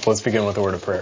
Let's begin with a word of prayer.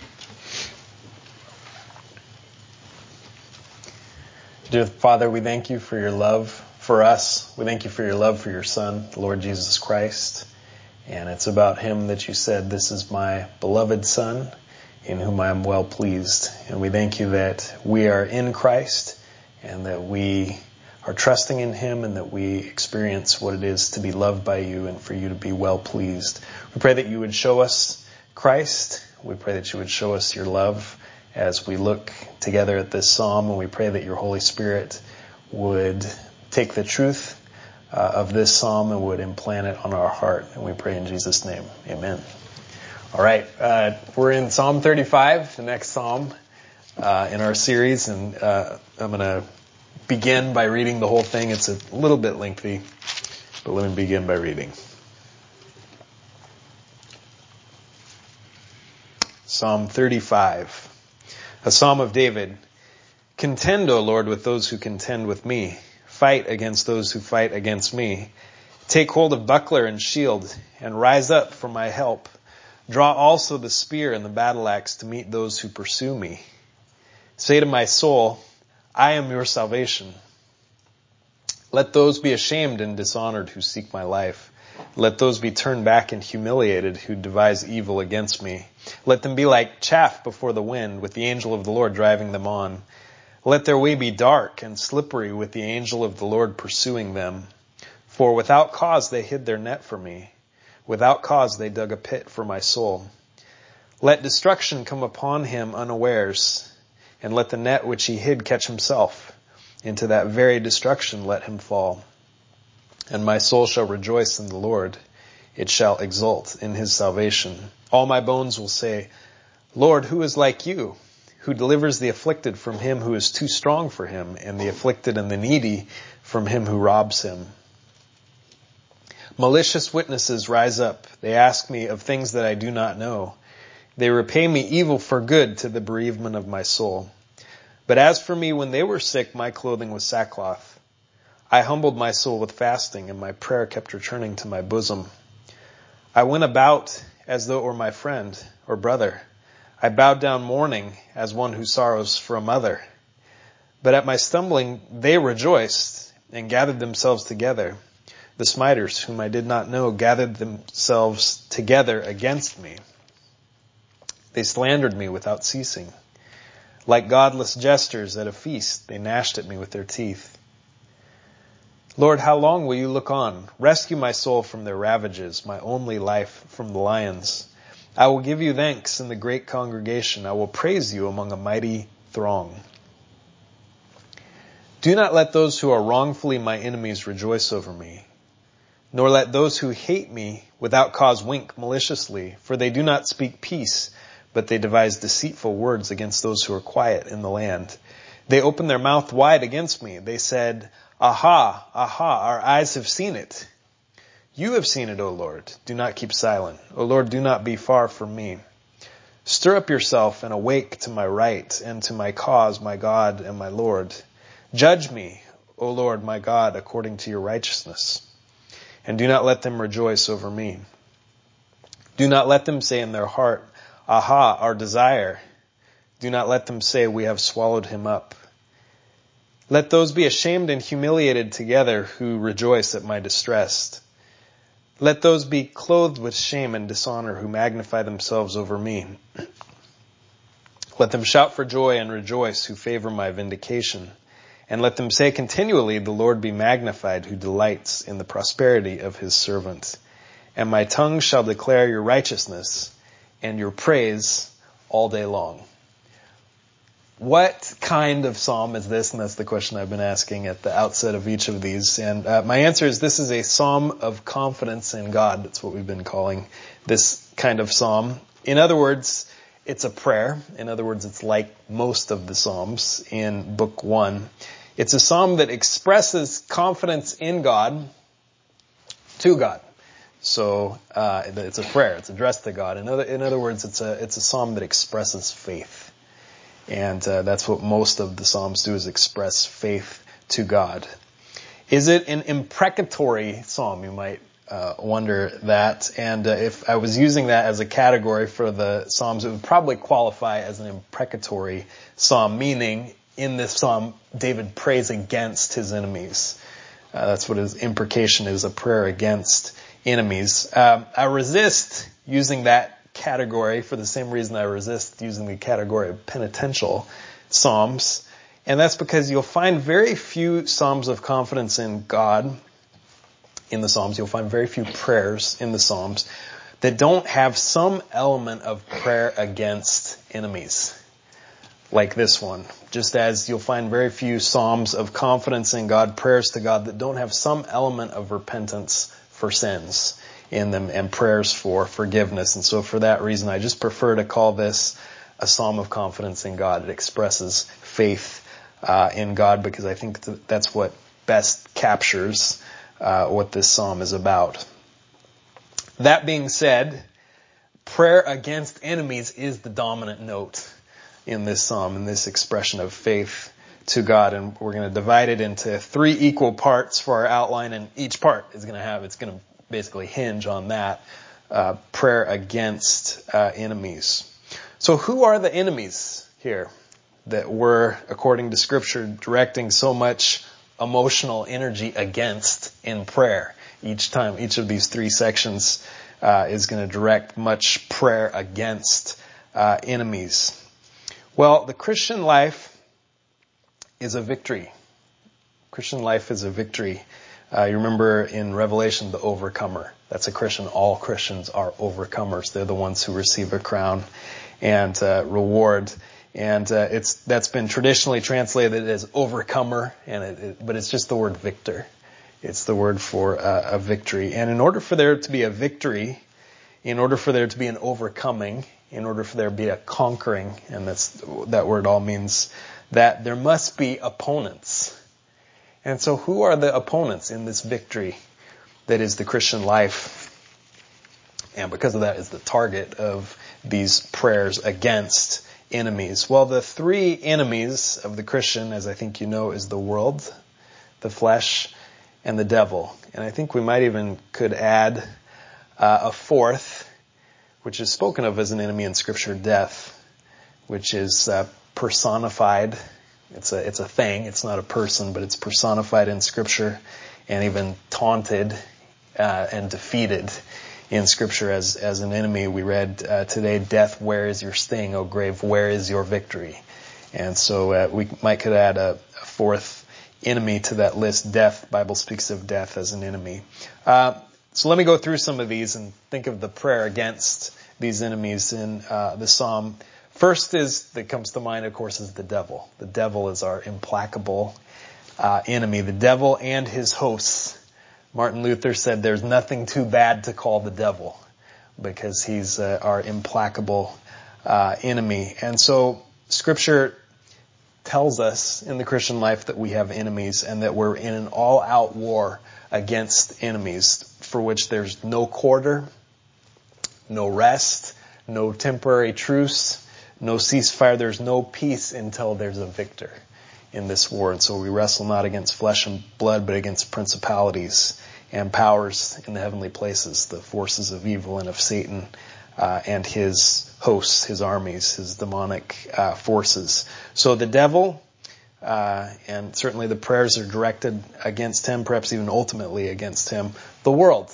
Dear Father, we thank you for your love for us. We thank you for your love for your Son, the Lord Jesus Christ. And it's about him that you said, "This is my beloved Son, in whom I am well pleased." And we thank you that we are in Christ and that we are trusting in him and that we experience what it is to be loved by you and for you to be well pleased. We pray that you would show us Christ. We pray that you would show us your love as we look together at this psalm, and we pray that your Holy Spirit would take the truth of this psalm and would implant it on our heart. And we pray in Jesus' name. Amen. All right. We're in Psalm 35, the next psalm in our series, and I'm going to begin by reading the whole thing. It's a little bit lengthy, but let me begin by reading. Psalm 35, a psalm of David. Contend, O Lord, with those who contend with me. Fight against those who fight against me. Take hold of buckler and shield, and rise up for my help. Draw also the spear and the battle axe to meet those who pursue me. Say to my soul, I am your salvation. Let those be ashamed and dishonored who seek my life. Let those be turned back and humiliated who devise evil against me. Let them be like chaff before the wind, with the angel of the Lord driving them on. Let their way be dark and slippery, with the angel of the Lord pursuing them. For without cause they hid their net for me. Without cause they dug a pit for my soul. Let destruction come upon him unawares, and let the net which he hid catch himself. Into that very destruction let him fall. And my soul shall rejoice in the Lord. It shall exult in his salvation. All my bones will say, Lord, who is like you, who delivers the afflicted from him who is too strong for him, and the afflicted and the needy from him who robs him? Malicious witnesses rise up. They ask me of things that I do not know. They repay me evil for good to the bereavement of my soul. But as for me, when they were sick, my clothing was sackcloth. I humbled my soul with fasting, and my prayer kept returning to my bosom. I went about as though it were my friend or brother. I bowed down mourning as one who sorrows for a mother. But at my stumbling they rejoiced and gathered themselves together. The smiters, whom I did not know, gathered themselves together against me. They slandered me without ceasing. Like godless jesters at a feast, they gnashed at me with their teeth. Lord, how long will you look on? Rescue my soul from their ravages, my only life from the lions. I will give you thanks in the great congregation. I will praise you among a mighty throng. Do not let those who are wrongfully my enemies rejoice over me, nor let those who hate me without cause wink maliciously, for they do not speak peace, but they devise deceitful words against those who are quiet in the land. They opened their mouth wide against me. They said, Aha, aha, our eyes have seen it. You have seen it, O Lord. Do not keep silent. O Lord, do not be far from me. Stir up yourself and awake to my right and to my cause, my God and my Lord. Judge me, O Lord, my God, according to your righteousness. And do not let them rejoice over me. Do not let them say in their heart, Aha, our desire. Do not let them say, we have swallowed him up. Let those be ashamed and humiliated together who rejoice at my distress. Let those be clothed with shame and dishonor who magnify themselves over me. Let them shout for joy and rejoice who favor my vindication. And let them say continually, the Lord be magnified who delights in the prosperity of his servant. And my tongue shall declare your righteousness and your praise all day long. What kind of psalm is this? And that's the question I've been asking at the outset of each of these. And my answer is this is a psalm of confidence in God. That's what we've been calling this kind of psalm. In other words, it's a prayer. In other words, it's like most of the psalms in Book 1. It's a psalm that expresses confidence in God to God. So it's a prayer. It's addressed to God. In other words, it's a psalm that expresses faith. And that's what most of the Psalms do, is express faith to God. Is it an imprecatory psalm, you might wonder that. And if I was using that as a category for the Psalms, it would probably qualify as an imprecatory psalm, meaning in this psalm, David prays against his enemies. That's what his imprecation is, a prayer against enemies. I resist using that category for the same reason I resist using the category of penitential psalms. And that's because you'll find very few psalms of confidence in God in the Psalms. You'll find very few prayers in the Psalms that don't have some element of prayer against enemies, like this one. Just as you'll find very few psalms of confidence in God, prayers to God, that don't have some element of repentance for sins in them and prayers for forgiveness. And so for that reason, I just prefer to call this a psalm of confidence in God. It expresses faith in God, because I think that's what best captures what this psalm is about. That being said, prayer against enemies is the dominant note in this psalm, in this expression of faith to God. And we're going to divide it into 3 equal parts for our outline, and each part is going to basically hinge on that prayer against enemies. So who are the enemies here that we're, according to Scripture, directing so much emotional energy against in prayer? Each time, each of these 3 sections is going to direct much prayer against enemies. Well, the Christian life is a victory. Christian life is a victory. You remember in Revelation, the overcomer. That's a Christian. All Christians are overcomers. They're the ones who receive a crown and reward. And that's been traditionally translated as overcomer, but it's just the word victor. It's the word for a victory. And in order for there to be a victory, in order for there to be an overcoming, in order for there to be a conquering, and that word all means that there must be opponents. And so who are the opponents in this victory that is the Christian life? And because of that is the target of these prayers against enemies. Well, the 3 enemies of the Christian, as I think you know, is the world, the flesh, and the devil. And I think we might even could add a 4th, which is spoken of as an enemy in Scripture, death, which is personified. It's a thing. It's not a person, but it's personified in Scripture and even taunted and defeated in Scripture as an enemy. We read today, "Death, where is your sting? O grave, where is your victory?" And so we could add a 4th enemy to that list, death. The Bible speaks of death as an enemy. So let me go through some of these and think of the prayer against these enemies in the psalm. First that comes to mind, of course, is the devil. The devil is our implacable enemy. The devil and his hosts. Martin Luther said there's nothing too bad to call the devil, because he's our implacable enemy. And so Scripture tells us in the Christian life that we have enemies and that we're in an all-out war against enemies for which there's no quarter, no rest, no temporary truce, no ceasefire. There's no peace until there's a victor in this war. And so we wrestle not against flesh and blood, but against principalities and powers in the heavenly places, the forces of evil and of Satan and his hosts, his armies, his demonic forces. So the devil, and certainly the prayers are directed against him, perhaps even ultimately against him. The world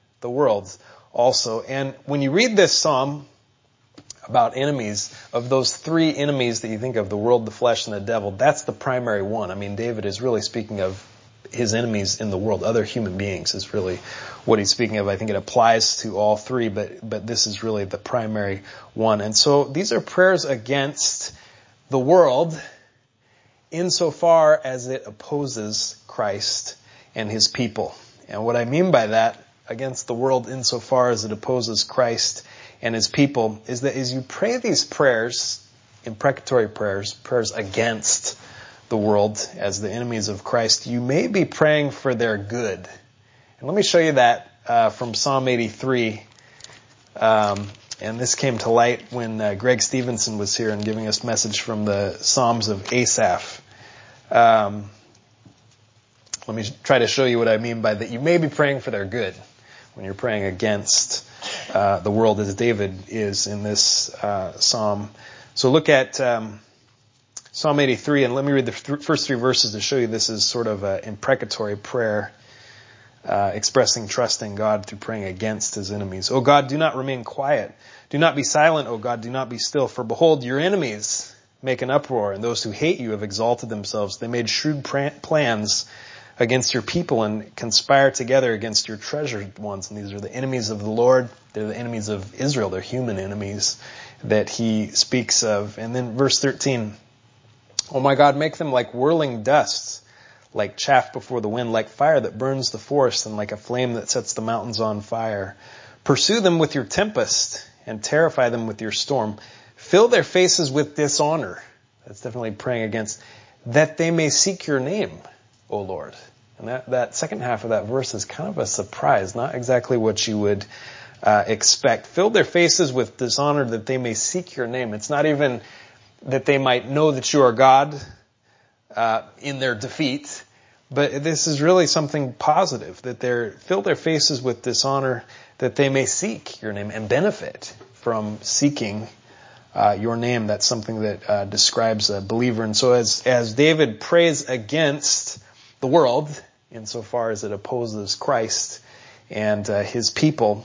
also. And when you read this psalm about enemies, of those 3 enemies that you think of, the world, the flesh, and the devil, that's the primary one. I mean, David is really speaking of his enemies in the world. Other human beings is really what he's speaking of. I think it applies to all 3, but this is really the primary one. And so these are prayers against the world insofar as it opposes Christ and his people. And what I mean by that, against the world insofar as it opposes Christ and his people, is that as you pray these prayers, imprecatory prayers against the world as the enemies of Christ, you may be praying for their good. And let me show you that from Psalm 83. And this came to light when Greg Stevenson was here and giving us message from the Psalms of Asaph. Let me try to show you what I mean by that. You may be praying for their good. when you're praying against the world, as David is in this psalm. So look at Psalm 83, and let me read the first three verses to show you this is sort of an imprecatory prayer, expressing trust in God through praying against his enemies. O God, do not remain quiet. Do not be silent, O God, do not be still. For behold, your enemies make an uproar, and those who hate you have exalted themselves. They made shrewd plans against your people and conspire together against your treasured ones. And these are the enemies of the Lord. They're the enemies of Israel. They're human enemies that he speaks of. And then verse 13, O my God, make them like whirling dust, like chaff before the wind, like fire that burns the forest, and like a flame that sets the mountains on fire. Pursue them with your tempest and terrify them with your storm. Fill their faces with dishonor. That's definitely praying against, that they may seek your name, O Lord. And that second half of that verse is kind of a surprise, not exactly what you would expect. Fill their faces with dishonor that they may seek your name. It's not even that they might know that you are God in their defeat, but this is really something positive, that fill their faces with dishonor that they may seek your name and benefit from seeking your name. That's something that describes a believer. And so as David prays against the world, insofar as it opposes Christ and his people,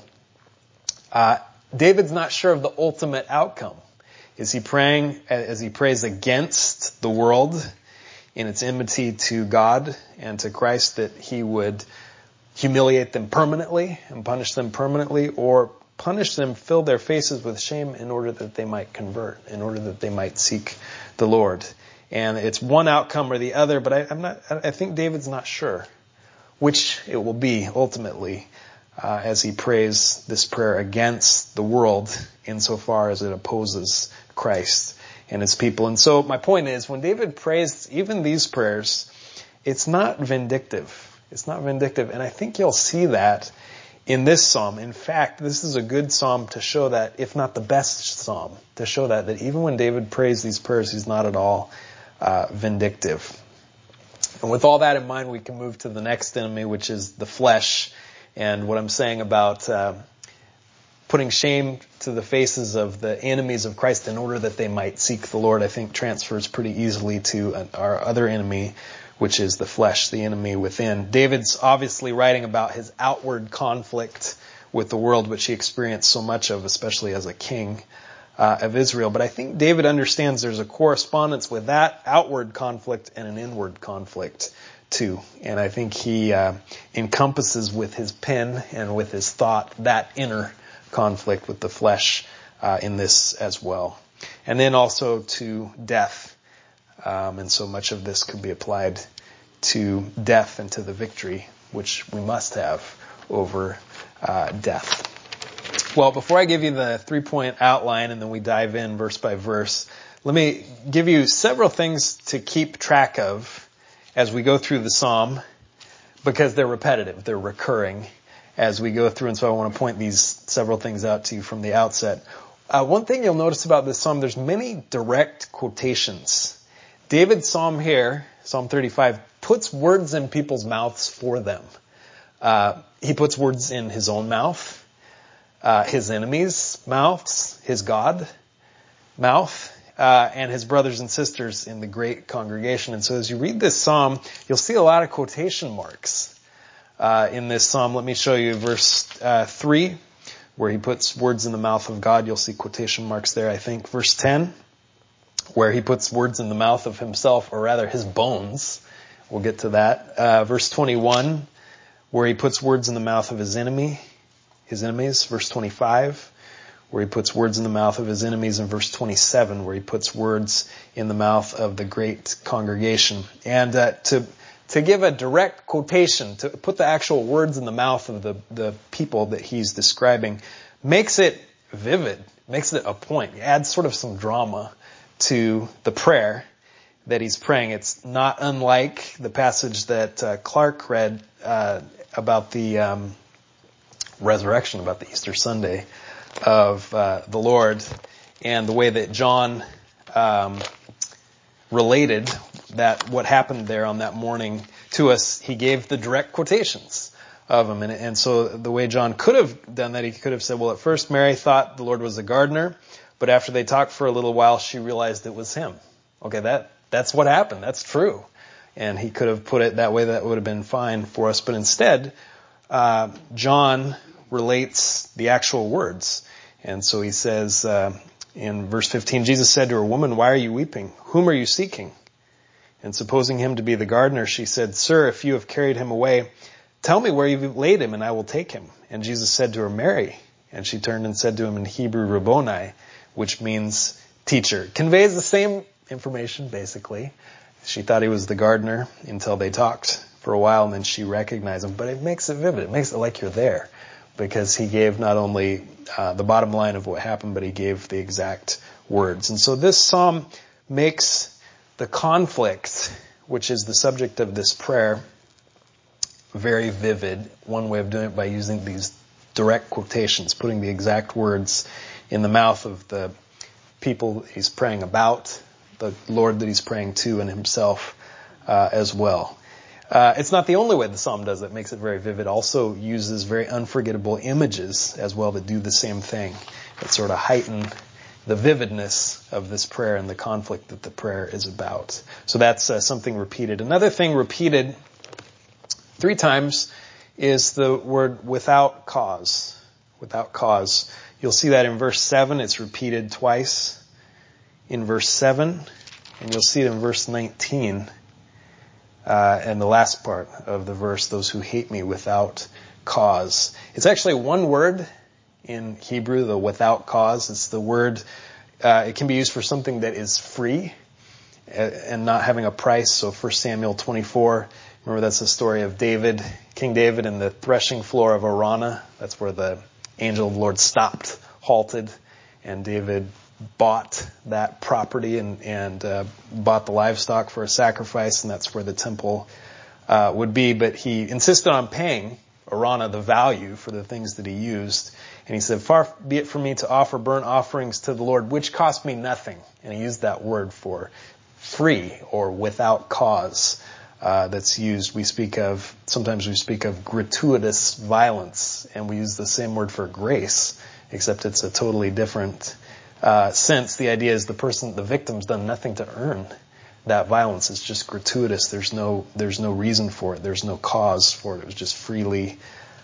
David's not sure of the ultimate outcome. Is he praying, as he prays against the world in its enmity to God and to Christ, that he would humiliate them permanently and punish them permanently, or punish them, fill their faces with shame in order that they might convert, in order that they might seek the Lord? And it's one outcome or the other, but I think David's not sure which it will be ultimately, as he prays this prayer against the world insofar as it opposes Christ and his people. And so my point is, when David prays even these prayers, it's not vindictive. It's not vindictive. And I think you'll see that in this psalm. In fact, this is a good psalm to show that, if not the best psalm, to show that even when David prays these prayers, he's not at all vindictive. And with all that in mind, we can move to the next enemy, which is the flesh. And what I'm saying about putting shame to the faces of the enemies of Christ in order that they might seek the Lord, I think transfers pretty easily to our other enemy, which is the flesh, the enemy within. David's obviously writing about his outward conflict with the world, which he experienced so much of, especially as a king of Israel. But I think David understands there's a correspondence with that outward conflict and an inward conflict too. And I think he encompasses with his pen and with his thought that inner conflict with the flesh in this as well. And then also to death. And so much of this could be applied to death and to the victory which we must have over death. Well, before I give you the 3-point outline and then we dive in verse by verse, let me give you several things to keep track of as we go through the psalm, because they're repetitive, they're recurring as we go through. And so I want to point these several things out to you from the outset. One thing you'll notice about this psalm, there's many direct quotations. David's psalm here, Psalm 35, puts words in people's mouths for them. He puts words in his own mouth, his enemies' mouths, his God mouth, and his brothers and sisters in the great congregation. And so as you read this psalm, you'll see a lot of quotation marks in this psalm. Let me show you verse 3, where he puts words in the mouth of God. You'll see quotation marks there, I think. Verse 10, where he puts words in the mouth of himself, or rather his bones. We'll get to that. Verse 21, where he puts words in the mouth of his enemies. Verse 25, where he puts words in the mouth of his enemies. And verse 27, where he puts words in the mouth of the great congregation. And to give a direct quotation, to put the actual words in the mouth of the people that he's describing, makes it vivid, makes it a point. It adds sort of some drama to the prayer that he's praying. It's not unlike the passage that Clark read about the resurrection, about the Easter Sunday of the Lord, and the way that John related that what happened there on that morning to us. He gave the direct quotations of him. And so the way John could have done that, he could have said, well, at first Mary thought the Lord was the gardener, but after they talked for a little while, she realized it was him. Okay, that's what happened. That's true. And he could have put it that way. That would have been fine for us. But instead, John relates the actual words. And so he says in verse 15, Jesus said to her, "Woman, why are you weeping? Whom are you seeking?" And supposing him to be the gardener, she said, "Sir, if you have carried him away, tell me where you've laid him and I will take him." And Jesus said to her, "Mary." And she turned and said to him in Hebrew, "Rabboni," which means teacher. Conveys the same information, basically. She thought he was the gardener until they talked for a while, and then she recognized him. But it makes it vivid. It makes it like you're there, because he gave not only the bottom line of what happened, but he gave the exact words. And so this psalm makes the conflict, which is the subject of this prayer, very vivid. One way of doing it by using these direct quotations, putting the exact words in the mouth of the people he's praying about, the Lord that he's praying to, and himself as well. It's not the only way the psalm does it. It makes it very vivid. Also uses very unforgettable images as well that do the same thing, that sort of heighten the vividness of this prayer and the conflict that the prayer is about. So that's something repeated. Another thing repeated 3 times is the word "without cause." Without cause. You'll see that in verse 7. It's repeated twice in verse 7. And you'll see it in verse 19. And the last part of the verse, "those who hate me without cause." It's actually one word in Hebrew, the "without cause." It's the word, it can be used for something that is free and not having a price. So 1 Samuel 24, remember that's the story of David, King David, in the threshing floor of Araunah. That's where the angel of the Lord stopped, halted, and David bought that property and bought the livestock for a sacrifice, and that's where the temple would be. But he insisted on paying Araunah the value for the things that he used. And he said, "Far be it from me to offer burnt offerings to the Lord, which cost me nothing." And he used that word for free or without cause. That's used. Sometimes we speak of gratuitous violence, and we use the same word for grace, except it's a totally different sense. The idea is the victim's done nothing to earn that violence. It's just gratuitous. There's no reason for it. There's no cause for it. It was just freely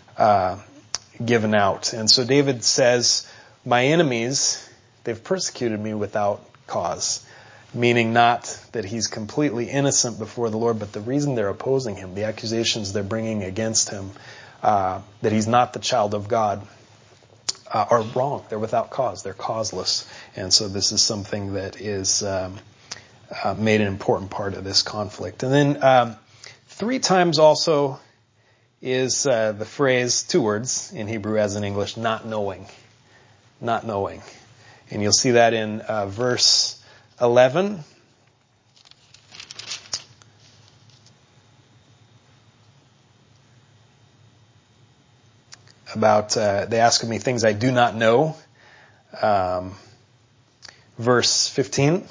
given out. And so David says, "My enemies, they've persecuted me without cause." Meaning not that he's completely innocent before the Lord, but the reason they're opposing him, the accusations they're bringing against him, that he's not the child of God, are wrong. They're without cause. They're causeless. And so this is something that is made an important part of this conflict. And then 3 times also is the phrase, 2 words in Hebrew as in English, "not knowing." Not knowing. And you'll see that in verse 11. About, they ask of me things I do not know. Verse 15.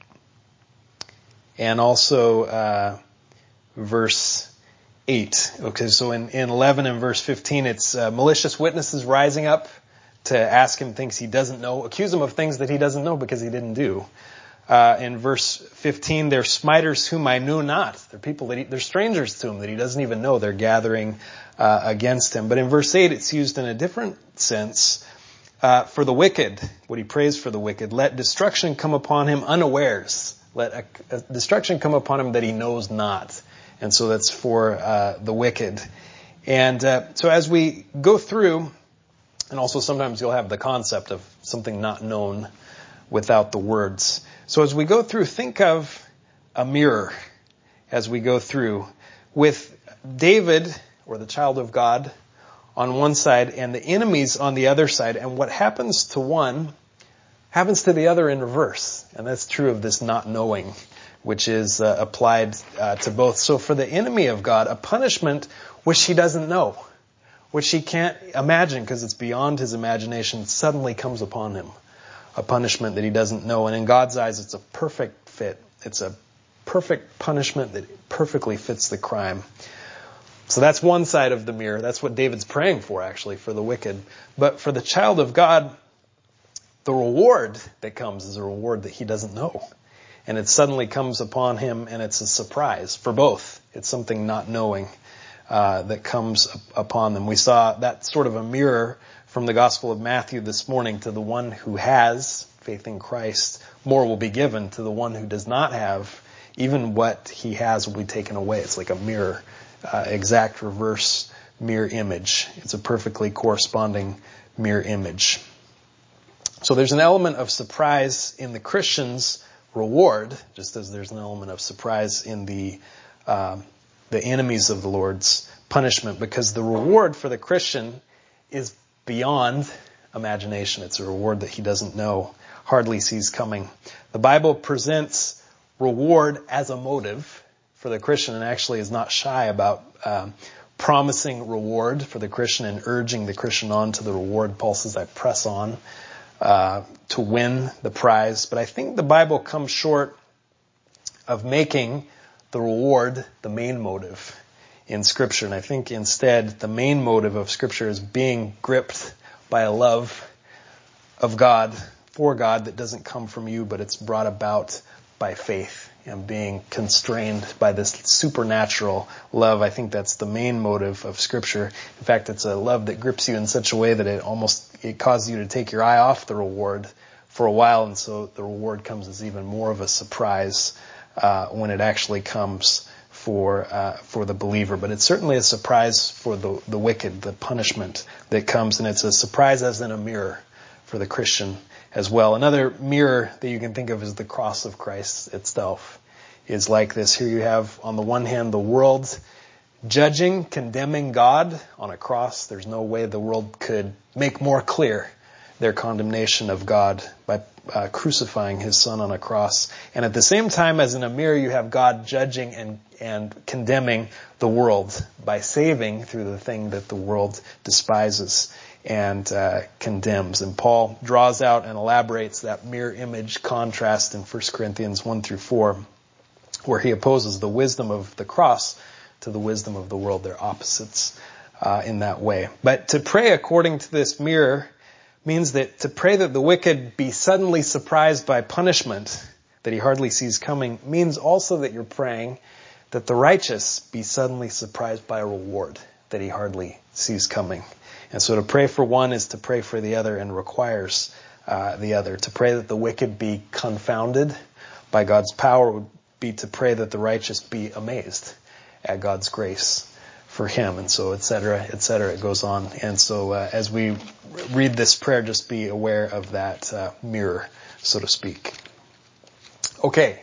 And also verse 8. Okay, so in 11 and verse 15, it's malicious witnesses rising up to ask him things he doesn't know, accuse him of things that he doesn't know because he didn't do. In verse 15, they're smiters whom I knew not. They're people they're strangers to him that he doesn't even know. They're gathering against him. But in verse 8, it's used in a different sense for the wicked. What he prays for the wicked. "Let destruction come upon him unawares." Let a destruction come upon him that he knows not. And so that's for the wicked. And so as we go through, and also sometimes you'll have the concept of something not known without the words. So as we go through, think of a mirror as we go through, with David, or the child of God, on one side and the enemies on the other side. And what happens to one happens to the other in reverse. And that's true of this not knowing, which is applied to both. So for the enemy of God, a punishment which he doesn't know, which he can't imagine because it's beyond his imagination, suddenly comes upon him. A punishment that he doesn't know. And in God's eyes, it's a perfect fit. It's a perfect punishment that perfectly fits the crime. So that's one side of the mirror. That's what David's praying for, actually, for the wicked. But for the child of God, the reward that comes is a reward that he doesn't know. And it suddenly comes upon him, and it's a surprise for both. It's something not knowing that comes upon them. We saw that sort of a mirror from the Gospel of Matthew this morning. To the one who has faith in Christ, more will be given. To the one who does not have, even what he has will be taken away. It's like a mirror, exact reverse mirror image. It's a perfectly corresponding mirror image. So there's an element of surprise in the Christian's reward, just as there's an element of surprise in the enemies of the Lord's punishment, because the reward for the Christian is beyond imagination. It's a reward that he doesn't know, hardly sees coming. The Bible presents reward as a motive for the Christian, and actually is not shy about promising reward for the Christian and urging the Christian on to the reward. Paul says, I press on to win the prize. But I think the Bible comes short of making the reward the main motive in Scripture. And I think instead the main motive of Scripture is being gripped by a love of God, for God, that doesn't come from you, but it's brought about by faith, and being constrained by this supernatural love. I think that's the main motive of Scripture. In fact, it's a love that grips you in such a way that it causes you to take your eye off the reward for a while, and so the reward comes as even more of a surprise when it actually comes for the believer. But it's certainly a surprise for the wicked, the punishment that comes, and it's a surprise as in a mirror for the Christian as well. Another mirror that you can think of is the cross of Christ itself is like this. Here you have, on the one hand, the world judging, condemning God on a cross. There's no way the world could make more clear their condemnation of God by crucifying his son on a cross. And at the same time, as in a mirror, you have God judging and condemning the world by saving through the thing that the world despises and condemns. And Paul draws out and elaborates that mirror image contrast in 1 Corinthians 1 through 4, where he opposes the wisdom of the cross to the wisdom of the world. They're opposites in that way. But to pray according to this mirror means that to pray that the wicked be suddenly surprised by punishment that he hardly sees coming means also that you're praying that the righteous be suddenly surprised by a reward that he hardly sees coming. And so to pray for one is to pray for the other, and requires the other. To pray that the wicked be confounded by God's power would be to pray that the righteous be amazed at God's grace for him. And so, et cetera, it goes on. And so as we read this prayer, just be aware of that mirror, so to speak. Okay.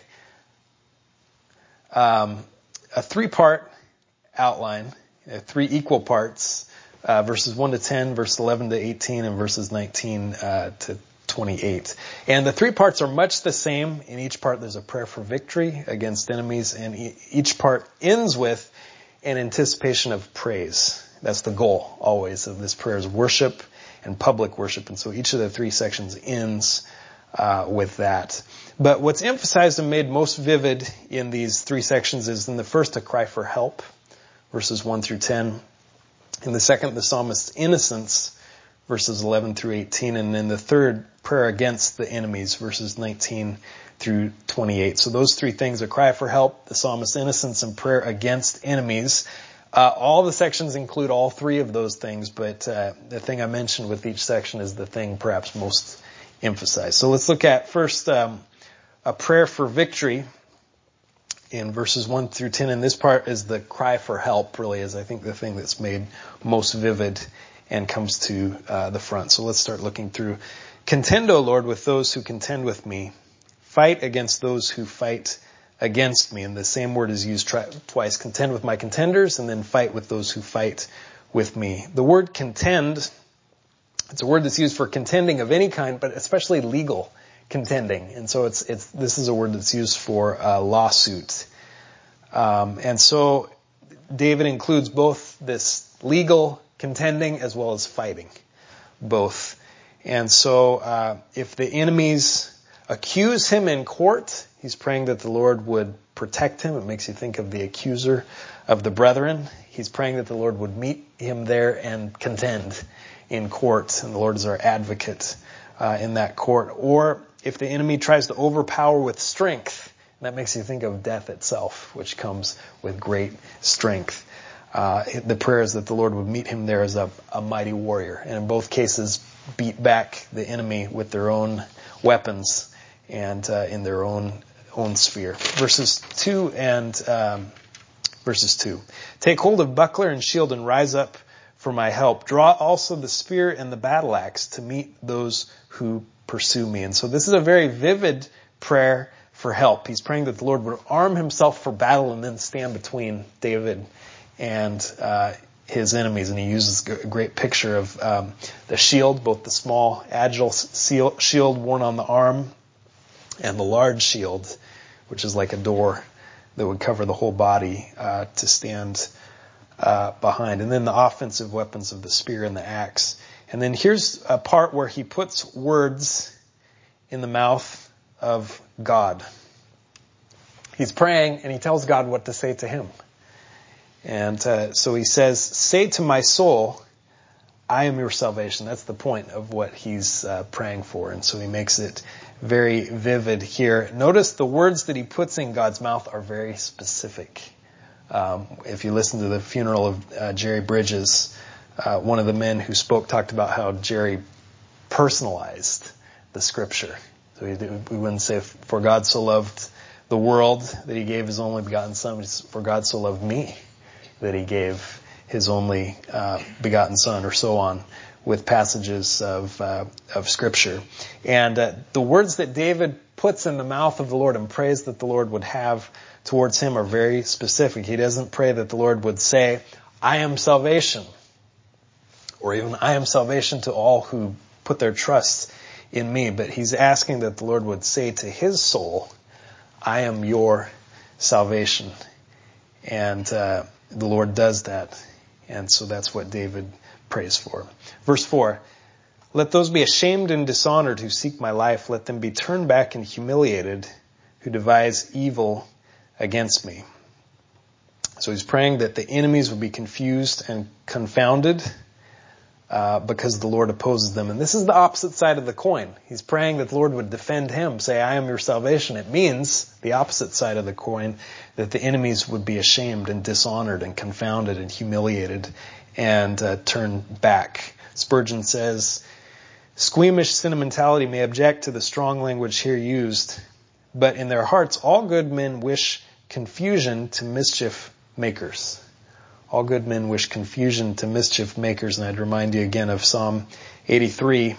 A 3-part outline, 3 equal parts, verses 1 to 10, verse 11 to 18, and verses 19 to 28. And the 3 parts are much the same. In each part there's a prayer for victory against enemies, and each part ends with an anticipation of praise. That's the goal always of this prayer, is worship and public worship. And so each of the 3 sections ends with that. But what's emphasized and made most vivid in these 3 sections is in the first, a cry for help, verses 1 through 10. In the second, the psalmist's innocence, verses 11 through 18. And in the third, prayer against the enemies, verses 19 through 28. So those 3 things, a cry for help, the psalmist's innocence, and prayer against enemies. All the sections include all 3 of those things, but the thing I mentioned with each section is the thing perhaps most emphasized. So let's look at first a prayer for victory in verses 1 through 10. And this part is the cry for help, really, is I think the thing that's made most vivid and comes to the front. So let's start looking through. Contend, O Lord, with those who contend with me. Fight against those who fight against me. And the same word is used twice. Contend with my contenders, and then fight with those who fight with me. The word contend, it's a word that's used for contending of any kind, but especially legal contending. And so this is a word that's used for lawsuit. And so David includes both this legal contending as well as fighting, both. And so if the enemies accuse him in court, he's praying that the Lord would protect him. It makes you think of the accuser of the brethren. he's praying that the Lord would meet him there and contend in court, and the Lord is our advocate in that court. Or if the enemy tries to overpower with strength, and that makes you think of death itself, which comes with great strength. The prayer is that the Lord would meet him there as a mighty warrior, and in both cases beat back the enemy with their own weapons and in their own sphere. Verses 2. Take hold of buckler and shield and rise up for my help. Draw also the spear and the battle axe to meet those who pursue me. And so this is a very vivid prayer for help. He's praying that the Lord would arm himself for battle and then stand between David and his enemies. And he uses a great picture of the shield, both the small, agile shield worn on the arm and the large shield, which is like a door that would cover the whole body to stand behind. And then the offensive weapons of the spear and the axe. And then here's a part where he puts words in the mouth of God. He's praying and he tells God what to say to him. And so he says, say to my soul, I am your salvation. That's the point of what he's praying for. And so he makes it very vivid here. Notice the words that he puts in God's mouth are very specific. If you listen to the funeral of Jerry Bridges, one of the men who spoke talked about how Jerry personalized the scripture. So we wouldn't say, for God so loved the world that he gave his only begotten son. It's, for God so loved me that he gave his only begotten son, or so on, with passages of scripture. And the words that David puts in the mouth of the Lord and prays that the Lord would have towards him are very specific. He doesn't pray that the Lord would say, I am salvation, or even I am salvation to all who put their trust in me. But he's asking that the Lord would say to his soul, I am your salvation. And the Lord does that. And so that's what David prays for. Verse 4, let those be ashamed and dishonored who seek my life. Let them be turned back and humiliated who devise evil against me. So he's praying that the enemies would be confused and confounded because the Lord opposes them. And this is the opposite side of the coin. He's praying that the Lord would defend him, say, I am your salvation. It means the opposite side of the coin, that the enemies would be ashamed and dishonored and confounded and humiliated and turn back. Spurgeon says, squeamish sentimentality may object to the strong language here used, but in their hearts all good men wish confusion to mischief makers. All good men wish confusion to mischief makers. And I'd remind you again of Psalm 83,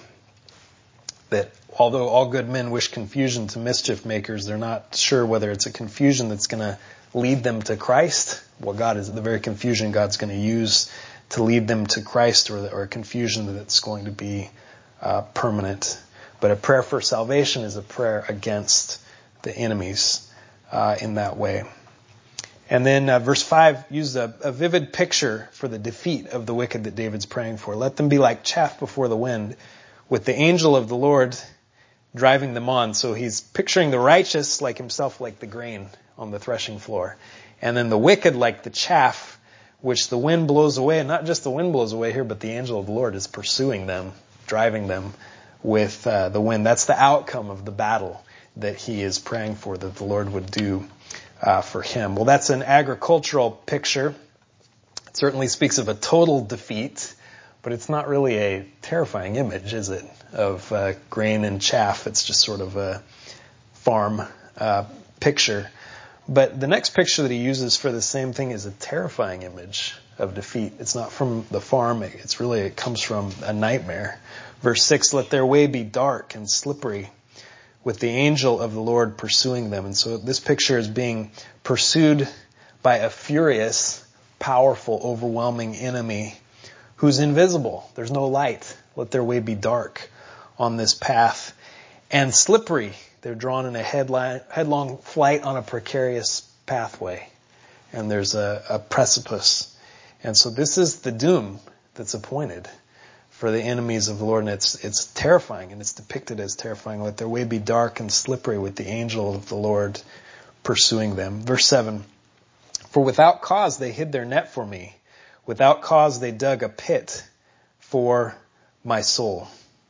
that although all good men wish confusion to mischief makers, they're not sure whether it's a confusion that's going to lead them to Christ. Well, God is the very confusion God's going to use to lead them to Christ, or a confusion that's going to be permanent. But a prayer for salvation is a prayer against the enemies in that way. And then verse 5 used a vivid picture for the defeat of the wicked that David's praying for. Let them be like chaff before the wind, with the angel of the Lord driving them on. So he's picturing the righteous like himself, like the grain on the threshing floor. And then the wicked like the chaff, which the wind blows away. And not just the wind blows away here, but the angel of the Lord is pursuing them, driving them with the wind. That's the outcome of the battle that he is praying for, that the Lord would do for him. Well, that's an agricultural picture. It certainly speaks of a total defeat, but it's not really a terrifying image, is it, of grain and chaff. It's just sort of a farm picture. But the next picture that he uses for the same thing is a terrifying image of defeat. It's not from the farm. It comes from a nightmare. Verse 6, let their way be dark and slippery, with the angel of the Lord pursuing them. And so this picture is being pursued by a furious, powerful, overwhelming enemy who's invisible. There's no light. Let their way be dark on this path. And slippery. They're drawn in a headlong flight on a precarious pathway. And there's a precipice. And so this is the doom that's appointed for the enemies of the Lord, and it's terrifying, and it's depicted as terrifying. Let their way be dark and slippery, with the angel of the Lord pursuing them. Verse 7, for without cause they hid their net for me. Without cause they dug a pit for my soul.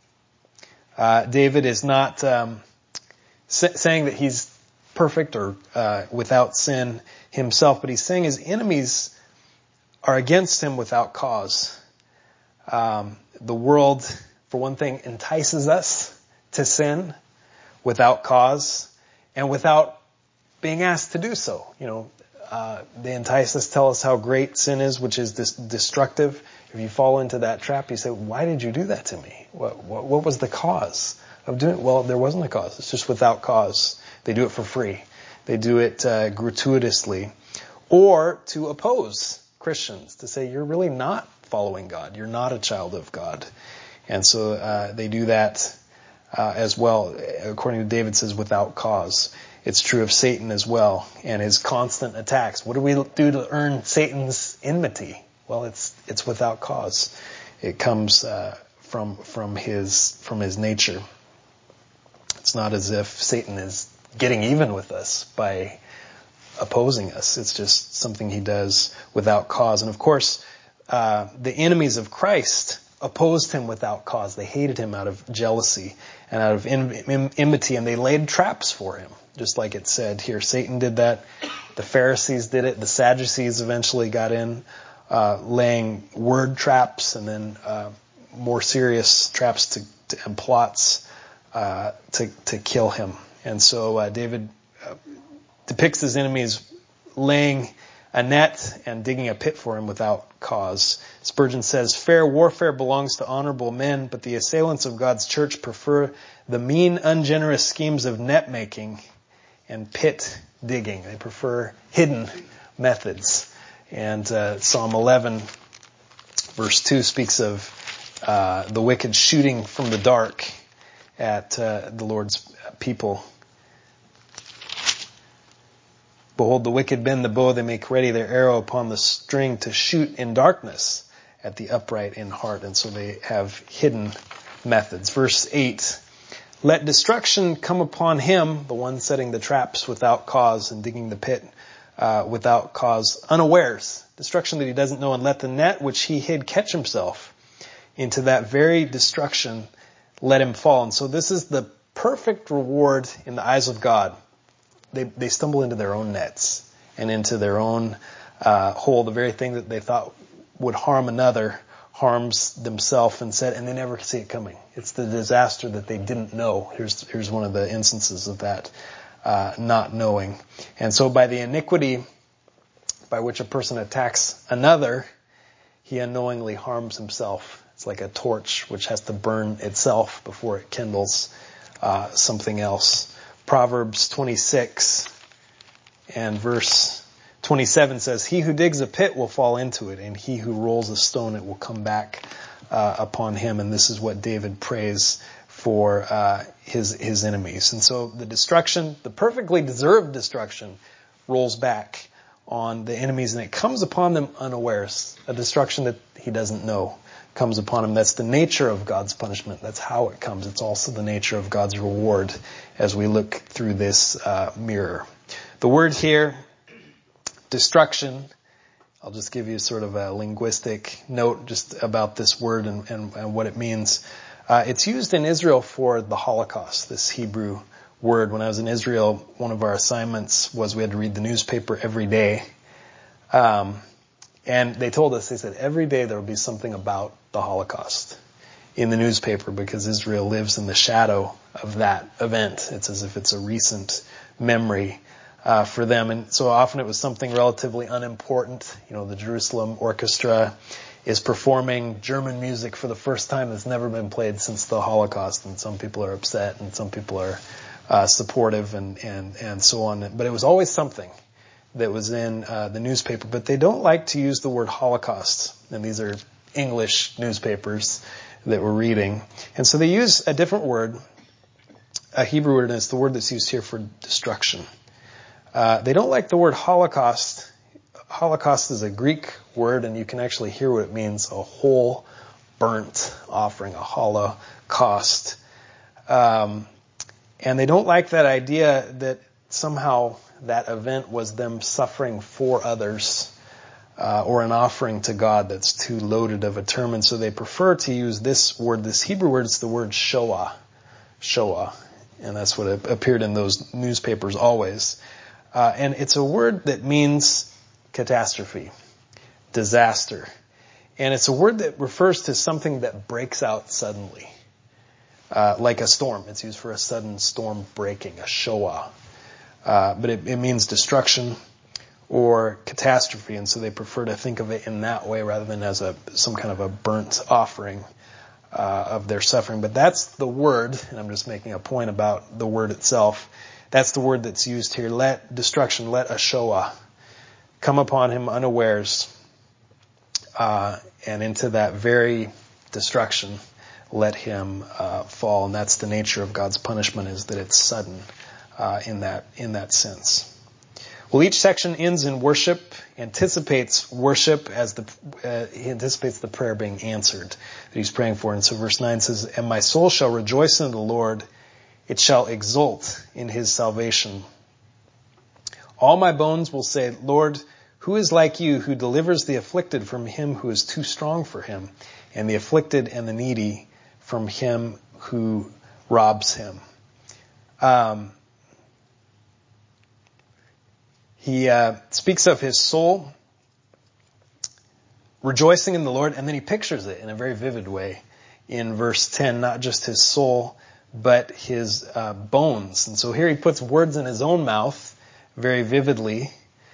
David is not saying that he's perfect or without sin himself, but he's saying his enemies are against him without cause. The world, for one thing, entices us to sin without cause and without being asked to do so. They entice us, tell us how great sin is, which is destructive. If you fall into that trap, you say, why did you do that to me? What was the cause of doing it? Well, there wasn't a cause. It's just without cause. They do it for free. They do it gratuitously. Or to oppose Christians, to say, you're really not following God. You're not a child of God. And so they do that as well. According to David says, without cause. It's true of Satan as well and his constant attacks. What do we do to earn Satan's enmity? Well, it's without cause. It comes from his nature. It's not as if Satan is getting even with us by opposing us. It's just something he does without cause. And of course, the enemies of Christ opposed him without cause. They hated him out of jealousy and out of enmity, and they laid traps for him. Just like it said here, Satan did that. The Pharisees did it. The Sadducees eventually got in, laying word traps and then more serious traps and plots to kill him. And so David depicts his enemies laying a net and digging a pit for him without cause. Spurgeon says, fair warfare belongs to honorable men, but the assailants of God's church prefer the mean, ungenerous schemes of net making and pit digging. They prefer hidden methods. And Psalm 11, verse 2 speaks of the wicked shooting from the dark at the Lord's people. Behold, the wicked bend the bow, they make ready their arrow upon the string to shoot in darkness at the upright in heart. And so they have hidden methods. Verse 8, let destruction come upon him, the one setting the traps without cause and digging the pit without cause, unawares, destruction that he doesn't know, and let the net which he hid catch himself. Into that very destruction let him fall. And so this is the perfect reward in the eyes of God. They stumble into their own nets and into their own hole. The very thing that they thought would harm another harms themselves instead, and they never see it coming. It's the disaster that they didn't know. Here's one of the instances of that, not knowing. And so by the iniquity by which a person attacks another, he unknowingly harms himself. It's like a torch which has to burn itself before it kindles something else. Proverbs 26 and verse 27 says, he who digs a pit will fall into it, and he who rolls a stone, it will come back upon him. And this is what David prays for his enemies. And so the destruction, the perfectly deserved destruction, rolls back on the enemies, and it comes upon them unawares. A destruction that he doesn't know comes upon him. That's the nature of God's punishment. That's how it comes. It's also the nature of God's reward as we look through this mirror. The word here, destruction, I'll just give you sort of a linguistic note just about this word and what it means. It's used in Israel for the Holocaust, this Hebrew word. When I was in Israel, one of our assignments was we had to read the newspaper every day. And they told us, they said, every day there will be something about the Holocaust in the newspaper because Israel lives in the shadow of that event. It's as if it's a recent memory for them. And so often it was something relatively unimportant. The Jerusalem Orchestra is performing German music for the first time that's never been played since the Holocaust. And some people are upset and some people are supportive and so on. But it was always something that was in the newspaper. But they don't like to use the word Holocaust. And these are English newspapers that we're reading. And so they use a different word, a Hebrew word, and it's the word that's used here for destruction. They don't like the word Holocaust. Holocaust is a Greek word, and you can actually hear what it means, a whole burnt offering, a holocaust. And they don't like that idea that somehow that event was them suffering for others or an offering to God that's too loaded of a term. And so they prefer to use this word, this Hebrew word. It's the word shoah. Shoah. And that's what appeared in those newspapers always. And it's a word that means catastrophe, disaster. And it's a word that refers to something that breaks out suddenly, like a storm. It's used for a sudden storm breaking, a shoah. But it means destruction or catastrophe, and so they prefer to think of it in that way rather than as some kind of a burnt offering of their suffering. But that's the word, and I'm just making a point about the word itself. That's the word that's used here. Let destruction, let a shoah come upon him unawares, and into that very destruction, let him fall. And that's the nature of God's punishment, is that it's sudden in that sense. Well, each section ends in worship, anticipates worship as he anticipates the prayer being answered that he's praying for. And so verse 9 says, "And my soul shall rejoice in the Lord, it shall exult in his salvation. All my bones will say, Lord, who is like you, who delivers the afflicted from him who is too strong for him, and the afflicted and the needy from him who robs him?" He speaks of his soul rejoicing in the Lord, and then he pictures it in a very vivid way in verse 10, not just his soul, but his bones. And so here he puts words in his own mouth very vividly,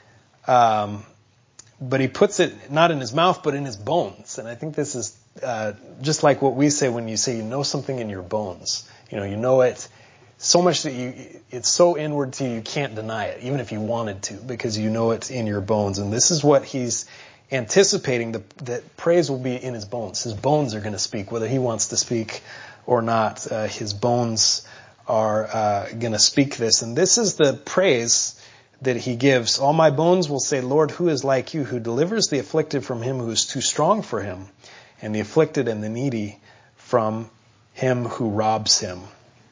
but he puts it not in his mouth, but in his bones. And I think this is just like what we say when you say you know something in your bones. You know it so much that it's so inward to you, you can't deny it, even if you wanted to, because you know it in your bones. And this is what he's anticipating, that praise will be in his bones. His bones are going to speak, whether he wants to speak or not. His bones are going to speak this. And this is the praise that he gives. All my bones will say, Lord, who is like you, who delivers the afflicted from him who is too strong for him, and the afflicted and the needy from him who robs him.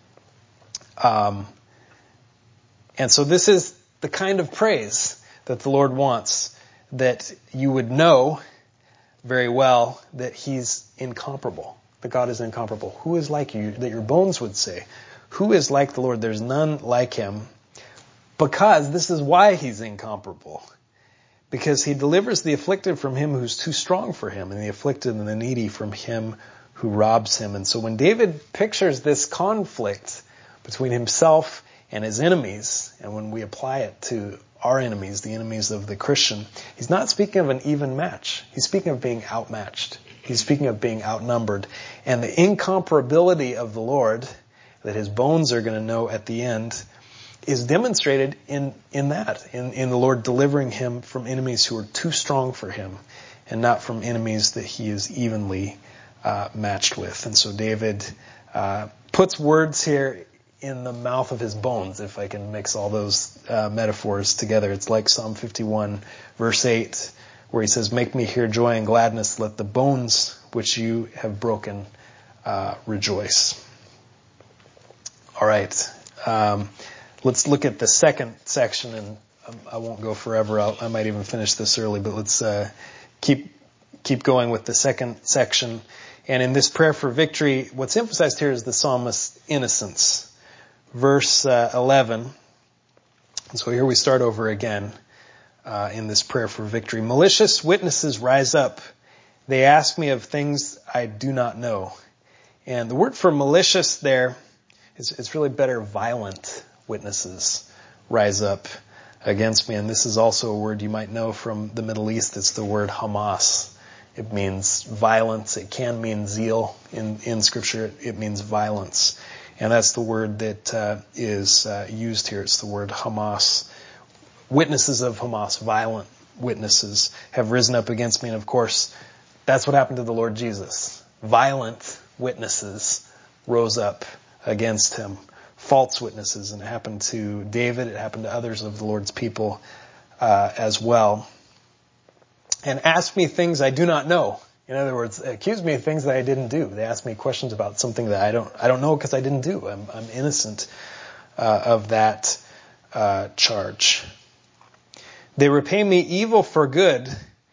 And so this is the kind of praise that the Lord wants, that you would know very well that he's incomparable, that God is incomparable. Who is like you, that your bones would say, who is like the Lord? There's none like him, because this is why he's incomparable. Because he delivers the afflicted from him who's too strong for him, and the afflicted and the needy from him who robs him. And so when David pictures this conflict between himself and his enemies, and when we apply it to our enemies, the enemies of the Christian, he's not speaking of an even match. He's speaking of being outmatched. He's speaking of being outnumbered. And the incomparability of the Lord, that his bones are going to know at the end, is demonstrated in the Lord delivering him from enemies who are too strong for him, and not from enemies that he is evenly matched with. And so David puts words here in the mouth of his bones, if I can mix all those metaphors together. It's like Psalm 51, verse 8, where he says, "Make me hear joy and gladness, let the bones which you have broken rejoice." All right. Let's look at the second section, and I won't go forever. I might even finish this early, but let's keep going with the second section. And in this prayer for victory, what's emphasized here is the psalmist's innocence. Verse 11. And so here we start over again in this prayer for victory. "Malicious witnesses rise up. They ask me of things I do not know." And the word for malicious there is really better, violent witnesses rise up against me. And this is also a word you might know from the Middle East. It's the word Hamas. It means violence. It can mean zeal. In Scripture, it means violence. And that's the word that is used here. It's the word Hamas. Witnesses of Hamas, violent witnesses, have risen up against me. And of course, that's what happened to the Lord Jesus. Violent witnesses rose up against him. False witnesses. And it happened to David. It happened to others of the Lord's people as well. And ask me things I do not know. In other words, accuse me of things that I didn't do. They ask me questions about something that I don't know because I didn't do. I'm innocent of that charge. They repay me evil for good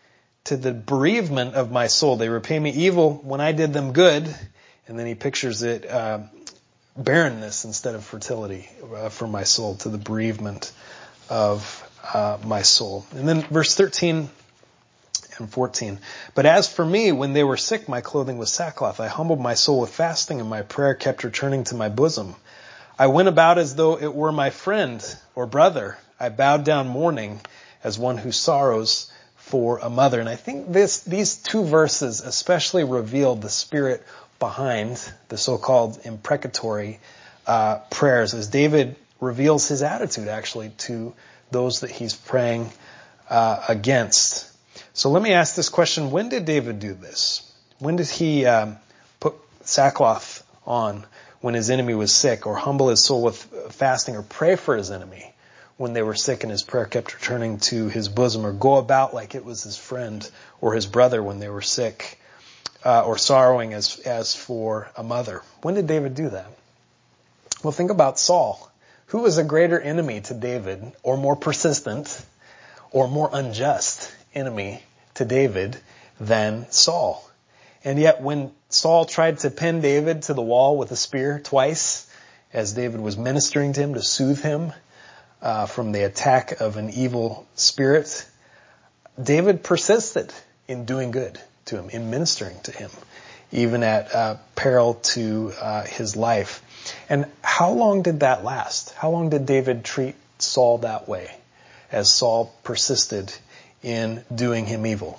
to the bereavement of my soul. They repay me evil when I did them good. And then he pictures it, barrenness instead of fertility for my soul, to the bereavement of my soul. And then verse 13 and 14. But as for me, when they were sick, my clothing was sackcloth. I humbled my soul with fasting, and my prayer kept returning to my bosom. I went about as though it were my friend or brother. I bowed down mourning as one who sorrows for a mother. And I think these two verses especially reveal the spirit behind the so-called imprecatory prayers, as David reveals his attitude actually to those that he's praying against. So let me ask this question. When did David do this? When did he put sackcloth on when his enemy was sick, or humble his soul with fasting, or pray for his enemy when they were sick and his prayer kept returning to his bosom, or go about like it was his friend or his brother when they were sick, or sorrowing as for a mother? When did David do that? Well, think about Saul. Who was a greater enemy to David, or more persistent, or more unjust enemy to David than Saul? And yet when Saul tried to pin David to the wall with a spear twice, as David was ministering to him to soothe him from the attack of an evil spirit, David persisted in doing good to him, in ministering to him, even at peril to his life. And how long did that last? How long did David treat Saul that way, as Saul persisted in doing him evil?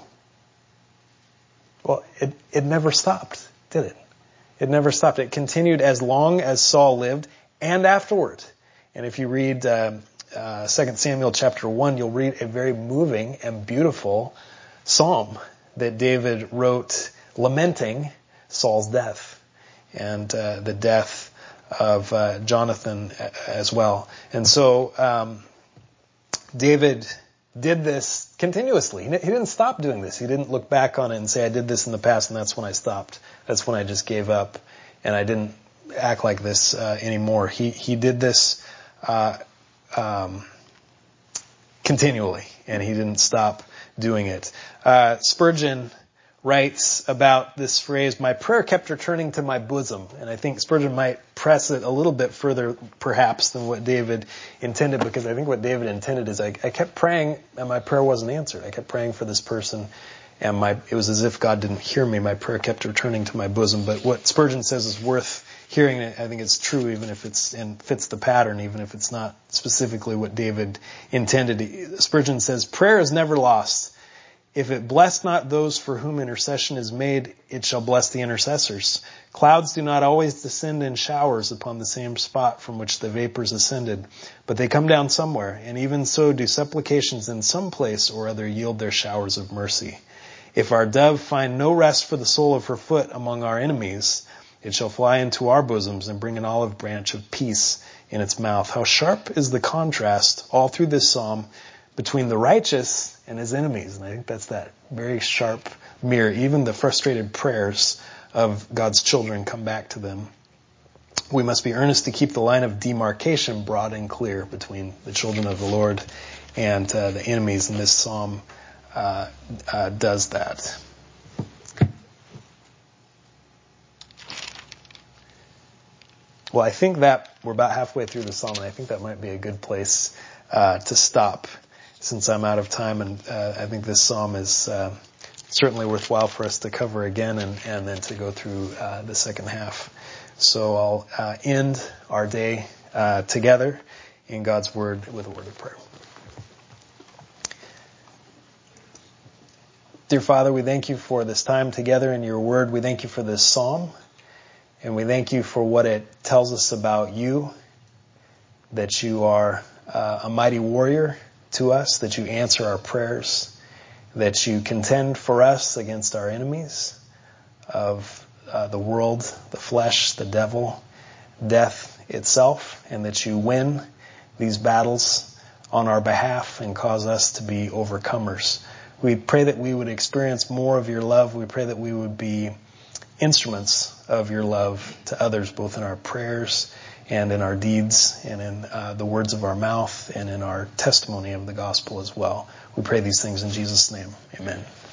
Well, it never stopped, did it? It never stopped. It continued as long as Saul lived and afterward. And if you read 2 Samuel chapter 1, you'll read a very moving and beautiful psalm that David wrote lamenting Saul's death and the death of Jonathan as well. And so David did this continuously. He didn't stop doing this. He didn't look back on it and say, I did this in the past and that's when I stopped. That's when I just gave up and I didn't act like this anymore. He did this continually, and he didn't stop doing it. Spurgeon writes about this phrase, my prayer kept returning to my bosom. And I think Spurgeon might press it a little bit further, perhaps, than what David intended, because I think what David intended is I kept praying and my prayer wasn't answered. I kept praying for this person and it was as if God didn't hear me. My prayer kept returning to my bosom. But what Spurgeon says is worth hearing. I think it's true, even if and fits the pattern, even if it's not specifically what David intended. Spurgeon says, prayer is never lost. If it bless not those for whom intercession is made, it shall bless the intercessors. Clouds do not always descend in showers upon the same spot from which the vapors ascended, but they come down somewhere, and even so do supplications in some place or other yield their showers of mercy. If our dove find no rest for the sole of her foot among our enemies, it shall fly into our bosoms and bring an olive branch of peace in its mouth. How sharp is the contrast all through this psalm between the righteous and his enemies. And I think that's that very sharp mirror. Even the frustrated prayers of God's children come back to them. We must be earnest to keep the line of demarcation broad and clear between the children of the Lord and the enemies. And this psalm does that. Well, I think that we're about halfway through the psalm, and I think that might be a good place to stop, since I'm out of time, and I think this psalm is certainly worthwhile for us to cover again and then to go through the second half. So I'll end our day together in God's Word with a word of prayer. Dear Father, we thank you for this time together in your Word. We thank you for this psalm, and we thank you for what it tells us about you, that you are a mighty warrior to us, that you answer our prayers, that you contend for us against our enemies of the world, the flesh, the devil, death itself, and that you win these battles on our behalf and cause us to be overcomers. We pray that we would experience more of your love. We pray that we would be instruments of your love to others, both in our prayers and in our deeds and in the words of our mouth and in our testimony of the gospel as well. We pray these things in Jesus' name. Amen.